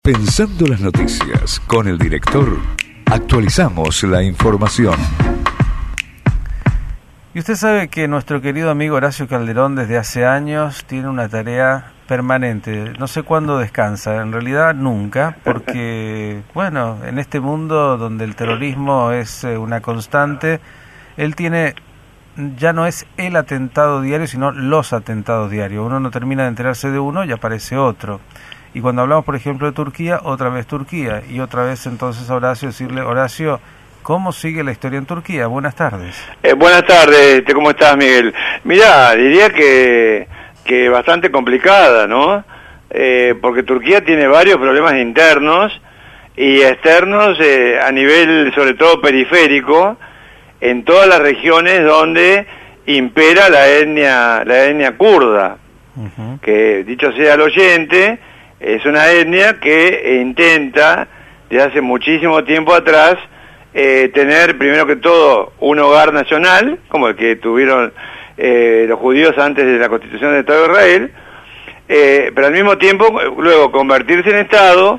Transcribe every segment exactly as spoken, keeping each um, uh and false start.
Pensando las noticias con el director, actualizamos la información. Y usted sabe que nuestro querido amigo Horacio Calderón desde hace años tiene una tarea permanente. No sé cuándo descansa, en realidad nunca, porque, bueno, en este mundo donde el terrorismo es una constante, él tiene, ya no es el atentado diario, sino los atentados diarios. Uno no termina de enterarse de uno y aparece otro. Y cuando hablamos, por ejemplo, de Turquía, otra vez Turquía. Y otra vez entonces a Horacio decirle, Horacio, ¿cómo sigue la historia en Turquía? Buenas tardes. Eh, buenas tardes, ¿cómo estás, Miguel? Mirá, diría que, que bastante complicada, ¿no? Eh, porque Turquía tiene varios problemas internos y externos eh, a nivel, sobre todo, periférico, en todas las regiones donde impera la etnia, la etnia kurda. Uh-huh. Que, dicho sea el oyente, es una etnia que intenta, desde hace muchísimo tiempo atrás, eh, tener, primero que todo, un hogar nacional, como el que tuvieron eh, los judíos antes de la Constitución del Estado de Israel, eh, pero al mismo tiempo, luego, convertirse en Estado,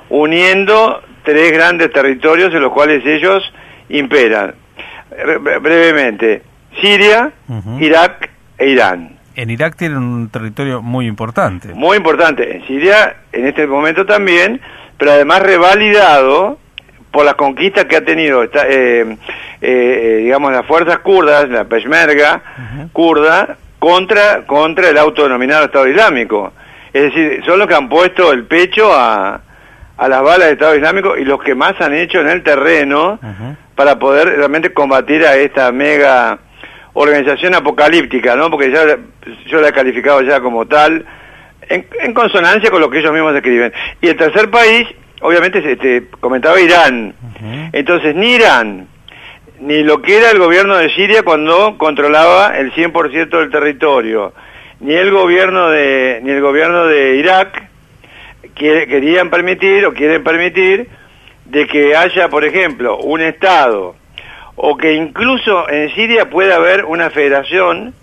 uniendo tres grandes territorios en los cuales ellos imperan. Bre- brevemente, Siria, uh-huh. Irak e Irán. En Irak tienen un territorio muy importante. Muy importante. En Siria, en este momento también, pero además revalidado por las conquistas que ha tenido, eh, eh, digamos, las fuerzas kurdas, la Peshmerga uh-huh. kurda, contra, contra el autodenominado Estado Islámico. Es decir, son los que han puesto el pecho a, a las balas del Estado Islámico y los que más han hecho en el terreno uh-huh. para poder realmente combatir a esta mega organización apocalíptica, ¿no? Porque ya yo la he calificado ya como tal, en, en consonancia con lo que ellos mismos escriben. Y el tercer país, obviamente, este, comentaba Irán. Uh-huh. Entonces, ni Irán, ni lo que era el gobierno de Siria cuando controlaba el cien por ciento del territorio, ni el gobierno de, ni el gobierno de Irak quiere, querían permitir o quieren permitir de que haya, por ejemplo, un Estado, o que incluso en Siria pueda haber una federación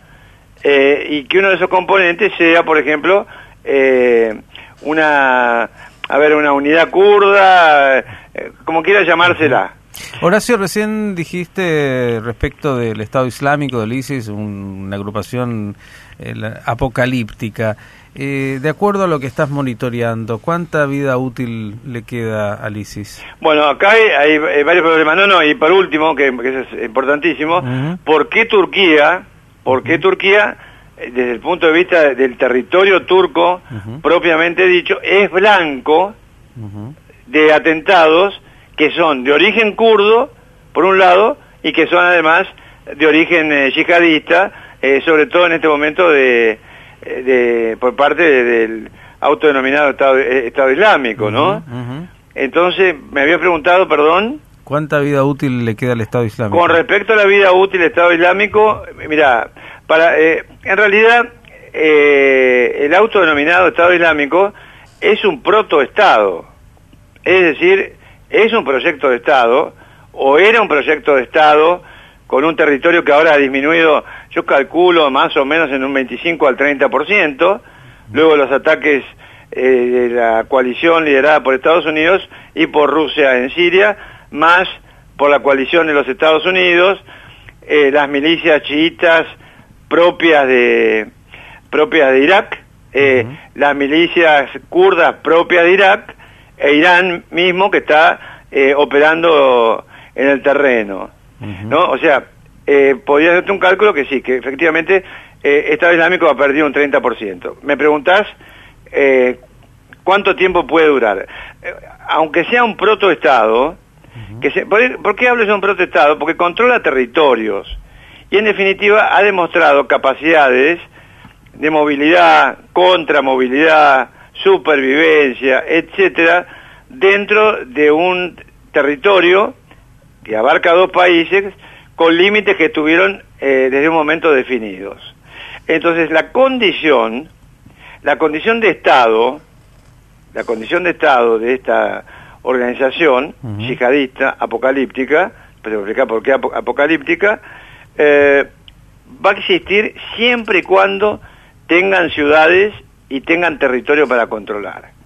eh, y que uno de esos componentes sea, por ejemplo, eh, una, a ver, una unidad kurda, eh, como quiera llamársela. Horacio, recién dijiste respecto del Estado Islámico, del ISIS, un, una agrupación eh, apocalíptica. Eh, de acuerdo a lo que estás monitoreando, ¿cuánta vida útil le queda al ISIS? Bueno, acá hay, hay, hay varios problemas. No, no, y por último, que, que eso es importantísimo, uh-huh. ¿por qué Turquía, por qué uh-huh. Turquía, desde el punto de vista del territorio turco, uh-huh. propiamente dicho, es blanco uh-huh. de atentados que son de origen kurdo, por un lado, y que son además de origen eh, yihadista, eh, sobre todo en este momento de... De, por parte de, del autodenominado Estado, Estado Islámico, ¿no? Uh-huh, uh-huh. Entonces, me había preguntado, perdón... ¿Cuánta vida útil le queda al Estado Islámico? Con respecto a la vida útil del Estado Islámico, mira, para, eh, en realidad, eh, el autodenominado Estado Islámico es un protoestado, es decir, es un proyecto de Estado, o era un proyecto de Estado, con un territorio que ahora ha disminuido, yo calculo más o menos en un veinticinco al treinta por ciento, luego los ataques eh, de la coalición liderada por Estados Unidos y por Rusia en Siria, más por la coalición de los Estados Unidos, eh, las milicias chiitas propias de propias de Irak, eh, uh-huh. las milicias kurdas propias de Irak, e Irán mismo que está eh, operando en el terreno. Uh-huh. ¿No? O sea, eh, podría hacerte un cálculo que sí, que efectivamente eh, Estado Islámico ha perdido un treinta por ciento. Me preguntás eh, cuánto tiempo puede durar. Eh, aunque sea un protoestado, uh-huh. que se, ¿por, ¿por qué hablo de un protoestado? Porque controla territorios y en definitiva ha demostrado capacidades de movilidad, contramovilidad, supervivencia, etcétera, dentro de un territorio que abarca dos países con límites que estuvieron eh, desde un momento definidos. Entonces la condición, la condición de Estado, la condición de Estado de esta organización uh-huh. yihadista, apocalíptica, pero explicar por qué ap- apocalíptica, eh, va a existir siempre y cuando tengan ciudades y tengan territorio para controlar.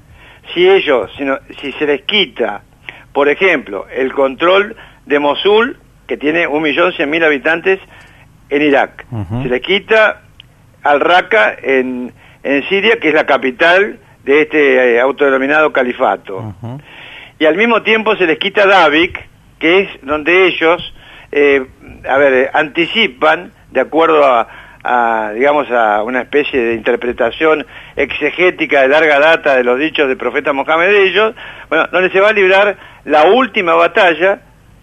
si ellos, si, no, si se les quita, por ejemplo, el control de Mosul, que tiene un millón cien mil habitantes en Irak, uh-huh. se les quita al Raqqa en, en Siria, que es la capital de este eh, autodenominado califato, uh-huh. y al mismo tiempo se les quita Davik, que es donde ellos, eh, a ver, anticipan, de acuerdo a, a, digamos, a una especie de interpretación exegética de larga data de los dichos del profeta Mohammed de ellos, bueno, donde se va a librar la última batalla,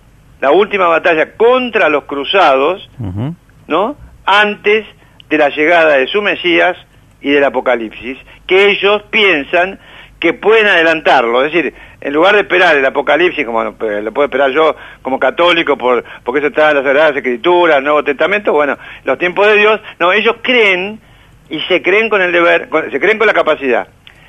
la última batalla contra los cruzados, uh-huh. ¿no?, antes de la llegada de su Mesías y del Apocalipsis, que ellos piensan que pueden adelantarlo, es decir, en lugar de esperar el Apocalipsis, como lo puedo esperar yo como católico, por porque eso está en las Sagradas Escrituras, el Nuevo Testamento, bueno, los tiempos de Dios, no, ellos creen, y se creen con el deber, con, se creen con la capacidad,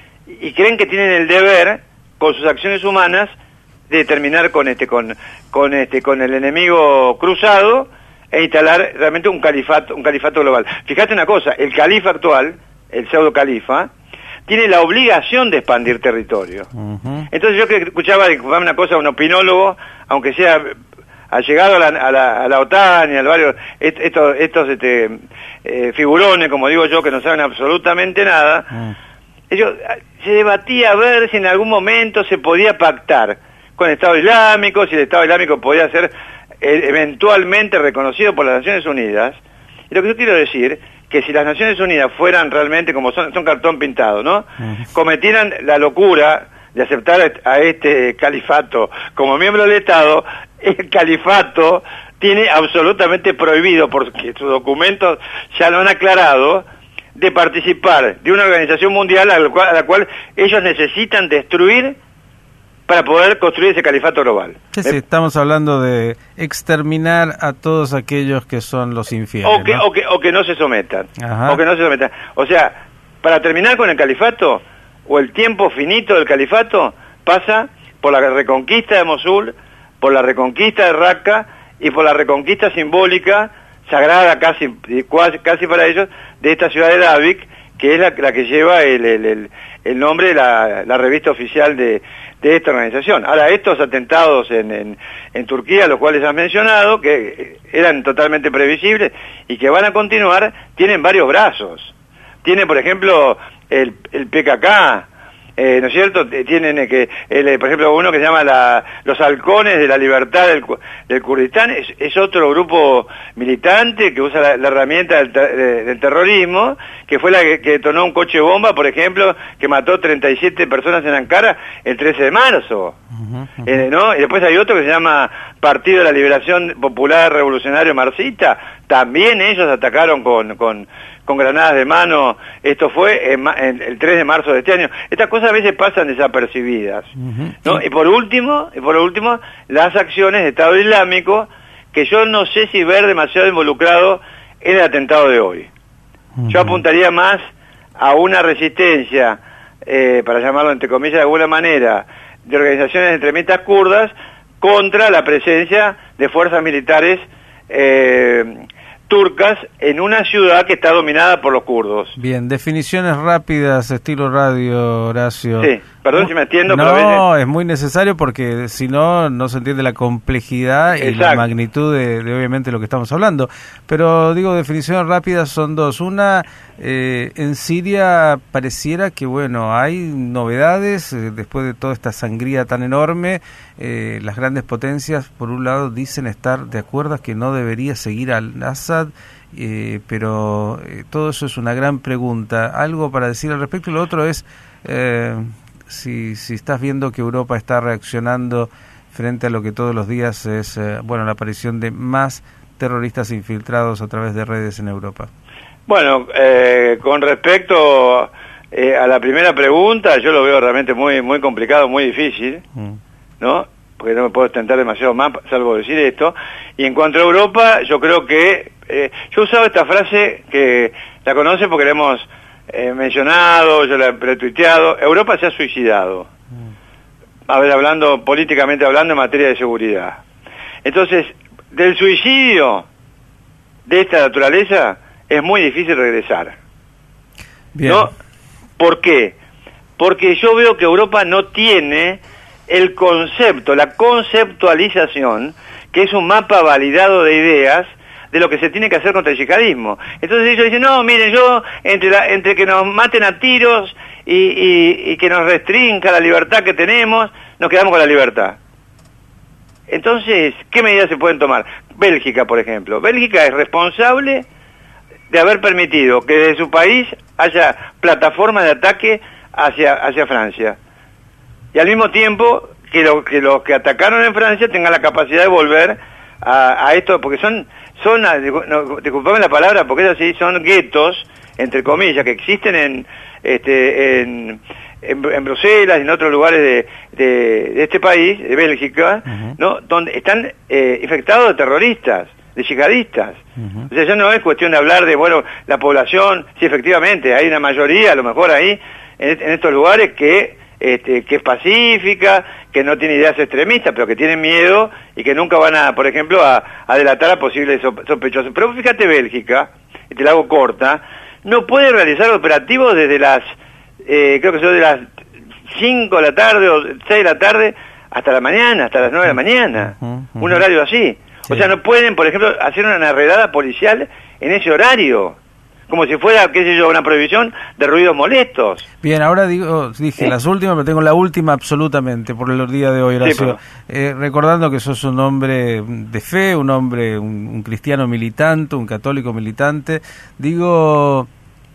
y creen que tienen el deber, con sus acciones humanas, de terminar con este, con, con este, con el enemigo cruzado, e instalar realmente un califato, un califato global. Fíjate una cosa, el califa actual, el pseudo califa, tiene la obligación de expandir territorio. Uh-huh. Entonces yo que escuchaba una cosa, un opinólogo, aunque sea allegado a la, a la, a la OTAN y al varios, estos, estos este, eh, figurones, como digo yo, que no saben absolutamente nada, uh-huh. ellos, se debatía a ver si en algún momento se podía pactar con el Estado Islámico, si el Estado Islámico podía ser eh, eventualmente reconocido por las Naciones Unidas. Y lo que yo quiero decir, que si las Naciones Unidas fueran realmente como son, son cartón pintado, ¿no? Uh-huh. Cometieran la locura de aceptar a este califato como miembro del Estado, el califato tiene absolutamente prohibido, porque sus documentos ya lo han aclarado, de participar de una organización mundial a la cual, a la cual ellos necesitan destruir para poder construir ese califato global. Sí, sí, estamos hablando de exterminar a todos aquellos que son los infieles, o que, ¿no? o que, o que no se sometan. Ajá. O que no se sometan. O sea, para terminar con el califato, o el tiempo finito del califato, pasa por la reconquista de Mosul, por la reconquista de Raqqa y por la reconquista simbólica, sagrada casi, casi para ellos, de esta ciudad de Davik, que es la, la que lleva el, el, el, el nombre de la, la revista oficial de, de esta organización. Ahora, estos atentados en, en, en Turquía, los cuales has mencionado, que eran totalmente previsibles y que van a continuar, tienen varios brazos. Tiene, por ejemplo, el, el P K K, eh, ¿no es cierto? Tienen eh, que, el, por ejemplo, uno que se llama la, los Halcones de la Libertad del, del Kurdistán, es, es otro grupo militante que usa la, la herramienta del, de, del terrorismo, que fue la que, que detonó un coche bomba, por ejemplo, que mató treinta y siete personas en Ankara el trece de marzo. Uh-huh, uh-huh. Eh, ¿no? Y después hay otro que se llama Partido de la Liberación Popular Revolucionario Marxista, también ellos atacaron con, con, con granadas de mano, esto fue en, en, el tres de marzo de este año. Estas cosas a veces pasan desapercibidas, uh-huh. ¿no? Y por último, y por último, las acciones de Estado Islámico, que yo no sé si ver demasiado involucrado en el atentado de hoy. Uh-huh. Yo apuntaría más a una resistencia, eh, para llamarlo entre comillas de alguna manera, de organizaciones extremistas kurdas contra la presencia de fuerzas militares eh, turcas en una ciudad que está dominada por los kurdos. Bien, definiciones rápidas, estilo radio, Horacio. Sí, perdón si me entiendo. No, pero a veces... es muy necesario porque si no, no se entiende la complejidad y Exacto. la magnitud de, de obviamente lo que estamos hablando. Pero digo, definiciones rápidas son dos. Una, eh, en Siria pareciera que, bueno, hay novedades eh, después de toda esta sangría tan enorme. Eh, las grandes potencias, por un lado, dicen estar de acuerdo que no debería seguir al Assad, eh, pero eh, todo eso es una gran pregunta. ¿Algo para decir al respecto? Y lo otro es, eh, si, si estás viendo que Europa está reaccionando frente a lo que todos los días es, eh, bueno, la aparición de más terroristas infiltrados a través de redes en Europa. Bueno, eh, con respecto eh, a la primera pregunta, yo lo veo realmente muy, muy complicado, muy difícil, mm. ¿no? Porque no me puedo extender demasiado más, salvo decir esto. Y en cuanto a Europa, yo creo que... Eh, yo he usado esta frase que la conoce porque la hemos eh, mencionado, yo la he retuiteado. Europa se ha suicidado. A ver, hablando, políticamente hablando, en materia de seguridad. Entonces, del suicidio de esta naturaleza es muy difícil regresar. Bien. ¿No? ¿Por qué? porque yo veo que Europa no tiene el concepto, la conceptualización, que es un mapa validado de ideas de lo que se tiene que hacer contra el yihadismo. Entonces ellos dicen, no, miren, yo, entre, la, entre que nos maten a tiros y, y, y que nos restrinja la libertad que tenemos, nos quedamos con la libertad. Entonces, ¿qué medidas se pueden tomar? Bélgica, por ejemplo. Bélgica es responsable de haber permitido que desde su país haya plataformas de ataque hacia, hacia Francia. Y al mismo tiempo que, lo, que los que atacaron en Francia tengan la capacidad de volver a, a esto, porque son, son no, disculpame la palabra, porque es así, son guetos, entre comillas, que existen en, este, en, en, en Bruselas y en otros lugares de, de, de este país, de Bélgica, uh-huh. ¿no? Donde están eh, infectados de terroristas, de yihadistas. Uh-huh. O sea, ya no es cuestión de hablar de, bueno, la población, si efectivamente hay una mayoría, a lo mejor ahí, en, en estos lugares que Este, que es pacífica, que no tiene ideas extremistas, pero que tienen miedo y que nunca van a, por ejemplo, a, a delatar a posibles sospechosos. Pero fíjate, Bélgica, y te la hago corta, no puede realizar operativos desde las, eh, creo que son de las cinco de la tarde o seis de la tarde hasta la mañana, hasta las nueve de la mañana, uh-huh, uh-huh. Un horario así. Sí. O sea, no pueden, por ejemplo, hacer una redada policial en ese horario, como si fuera, qué sé yo, una prohibición de ruidos molestos. Bien, ahora digo, dije ¿Eh? las últimas, pero tengo la última absolutamente por el día de hoy, Horacio. Sí, eh, recordando que sos un hombre de fe, un hombre, un, un cristiano militante, un católico militante. Digo,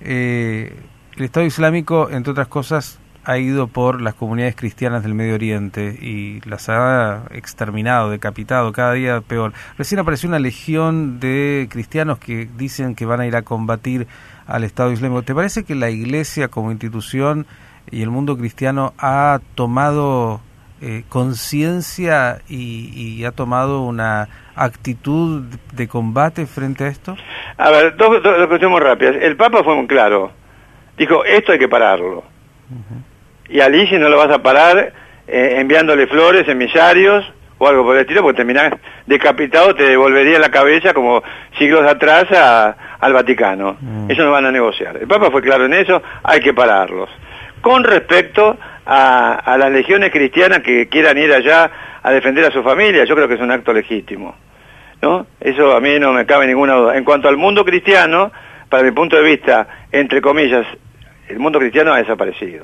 eh, el Estado Islámico, entre otras cosas, ha ido por las comunidades cristianas del Medio Oriente y las ha exterminado, decapitado, cada día peor. Recién apareció una legión de cristianos que dicen que van a ir a combatir al Estado Islámico. ¿Te parece que la Iglesia como institución y el mundo cristiano ha tomado eh, conciencia y, y ha tomado una actitud de combate frente a esto? A ver, dos, dos, dos cuestiones muy rápidas. El Papa fue muy claro. Dijo, esto hay que pararlo. Uh-huh. Y allí, si no lo vas a parar, eh, enviándole flores, emisarios o algo por el estilo, porque terminás decapitado, te devolvería la cabeza como siglos atrás a, al Vaticano. Mm. Eso no van a negociar. El Papa fue claro en eso, hay que pararlos. Con respecto a, a las legiones cristianas que quieran ir allá a defender a su familia, yo creo que es un acto legítimo, ¿no? Eso a mí no me cabe ninguna duda. En cuanto al mundo cristiano, para mi punto de vista, entre comillas, el mundo cristiano ha desaparecido.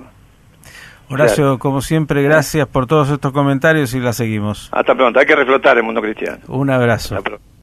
Horacio, claro. Como siempre, gracias por todos estos comentarios y la seguimos. Hasta pronto, hay que reflotar el mundo cristiano. Un abrazo.